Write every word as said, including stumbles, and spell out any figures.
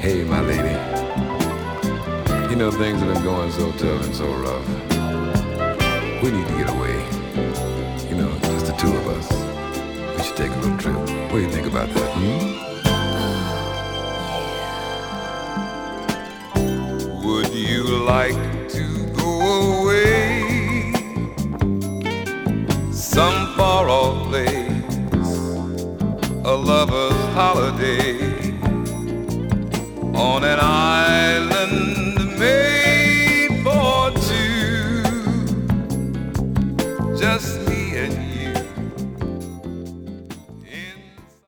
Hey, my lady, you know things have been going so tough and so rough. We need to get away. You know, just the two of us. We should take a little trip. What do you think about that, hmm? Would you like to go away? Some far off place, a lover's holiday on an island